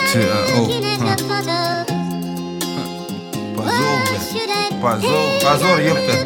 Позор, ёпта.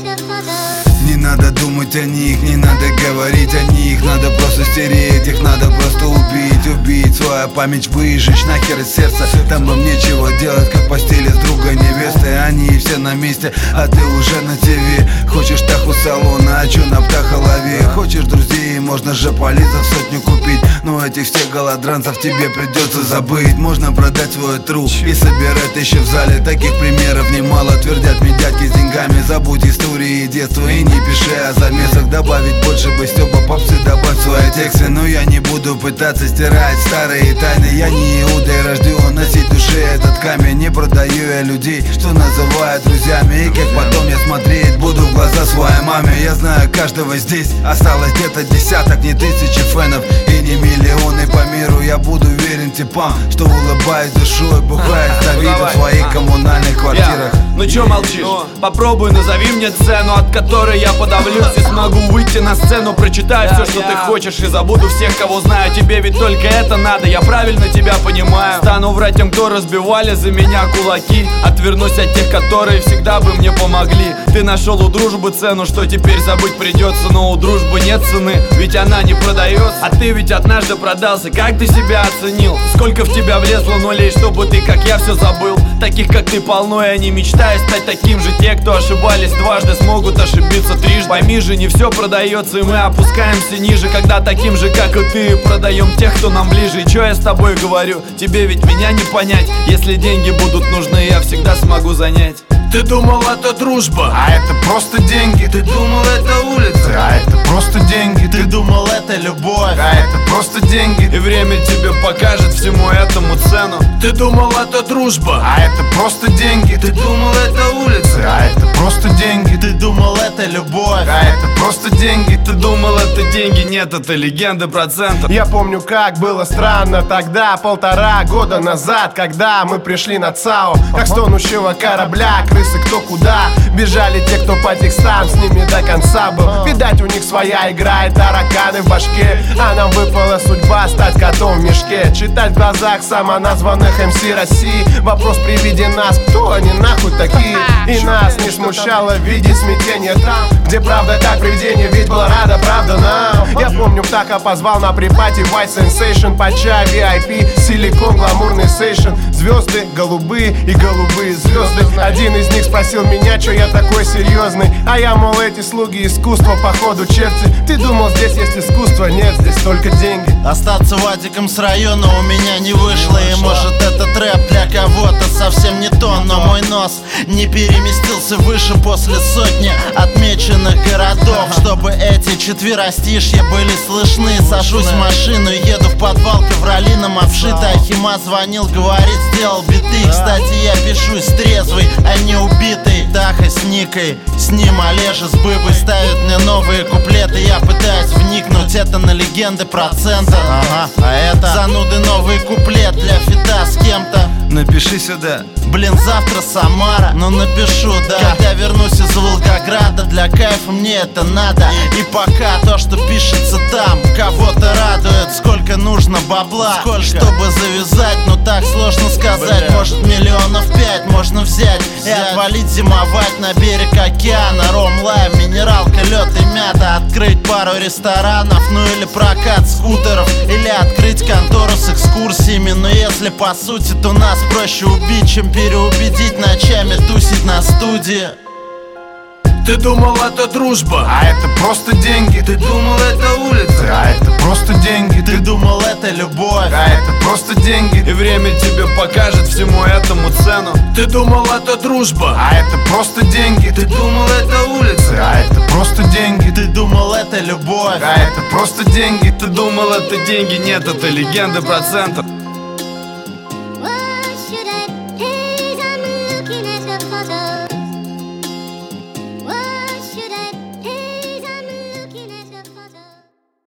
Не надо думать о них, не надо говорить о них. Надо просто стереть их, надо просто убить свою память, выжечь нахер из сердца. Там им нечего делать, как в постели с другой невестой. Они все на месте, а ты уже на ТВ. Хочешь таху салона, а чё на птахолове? Хочешь друзей, можно же полиза в сотню купить. Но этих всех голодранцев тебе придется забыть. Можно продать свой труд и собирать еще в зале. Таких примеров немало, твердят мне дядьки с деньгами. Забудь истории детства и не пиши о замесах. Добавить больше бы Стёпа попсы, добавь свои тексты. Но я не буду пытаться стирать старые тайны. Я не Иуда и рожден носить в душе этот камень. Не продаю я людей, что называют друзьями. И как потом я смотреть буду в глаза своей маме. Я знаю каждого здесь, осталось где-то десяток, не тысячи фенов и не миллионы по миру. Я буду верен типам, что улыбаюсь душой, бухает в своих коммунальных квартирах. Ну чё молчишь? Попробуй, назови мне цену, от которой я подавлюсь и смогу выйти на сцену. Прочитаю все, что ты хочешь, и забуду всех, кого знаю. Тебе ведь только это надо, я правильно тебя понимаю. Стану врать тем, кто разбивали за меня кулаки. Отвернусь от тех, которые всегда бы мне помогли. Ты нашел у дружбы цену, что теперь забыть придется. Но у дружбы нет цены, ведь она не продается. А ты ведь однажды продался, как ты себя оценил? Сколько в тебя влезло нулей, чтобы ты, как я, все забыл. Таких, как ты, полно, и они мечтают стать таким же. Те, кто ошибались дважды, смогут ошибиться трижды. Пойми же, не все продается, и мы опускаемся ниже, когда таким же, как и ты, продаем тех, кто нам ближе. И чё я с тобой говорю? Тебе ведь меня не понять. Если деньги будут нужны, я всегда смогу занять. Ты думал, это дружба, а это просто деньги. Ты думал, это улица, а это просто деньги. Ты думал, это любовь, а это просто деньги. И время тебе покажет всему этому цену. Ты думал, это дружба, а это просто деньги. Ты думал, это улица, а это просто деньги. Ты думал, это любовь, а это просто деньги. Ты думал, это деньги, нет, это легенды процентов. Я помню, как было странно тогда, 1,5 года назад, когда мы пришли на ЦАО. Как с тонущего корабля, крысы кто куда. Бежали те, кто по текстам, с ними до конца был. Видать, у них своя игра и тараканы в башке. А нам выпала судьба стать котом в мешке. Читать в глазах самоназванных МС России. Вопрос при виде нас, кто они нахуй такие? И нас не смущало видеть смятение там, где правда как привидение, ведь была рада правда нам. Я помню, Птаха позвал на припати White Sensation, по чай, VIP, силикон, гламурный сейшн. Звезды голубые и голубые звезды. Один из них спросил меня, чё я такой серьезный. А я, мол, эти слуги искусства, походу черти. Ты думал, здесь есть искусство? Нет, здесь только деньги. Остаться вадиком с района у меня не вышло. И может этот рэп для кого-то совсем не то. Но мой нос не переместился выше после сотни отмеченных городов, чтобы эти четверостишья были слышны. Сажусь в машину и еду в подвал ковролином обшито. Ахима звонил, говорит, сделал биты. Кстати, я пишусь трезвый, а не убитый. Таха с Никой, с ним Олежа с Быбой ставят мне новые куплеты. Я пытаюсь вникнуть, это на легенды процента. Ага, а это зануды новый куплет для фита с кем-то. Напиши сюда. Блин, завтра Самара, но напишу, да. Когда вернусь из Волгограда, для кайфа мне это надо. И пока то, что пишется там, кого-то радует. Сколько нужно бабла, чтобы завязать, но так сложно сказать. Может 5 миллионов можно взять и отвалить зимовать на берег океана. Ром, лайм, минералка, лед и мята. Открыть пару ресторанов, ну или прокат скутеров. Или открыть контору с экскурсиями. Но если по сути, то нас проще убить, чем переубедить ночами тусить на студии. Ты думал, это дружба, а это просто деньги. Ты думал, это улица, а это просто деньги. Ты думал, это любовь, а это просто деньги. И время тебе покажет всему этому цену. Ты думал, это дружба, а это просто деньги. Ты думал, это улица, а это просто деньги. Ты думал, это любовь, а это просто деньги. Ты думал, это деньги, нет, это легенды процентов.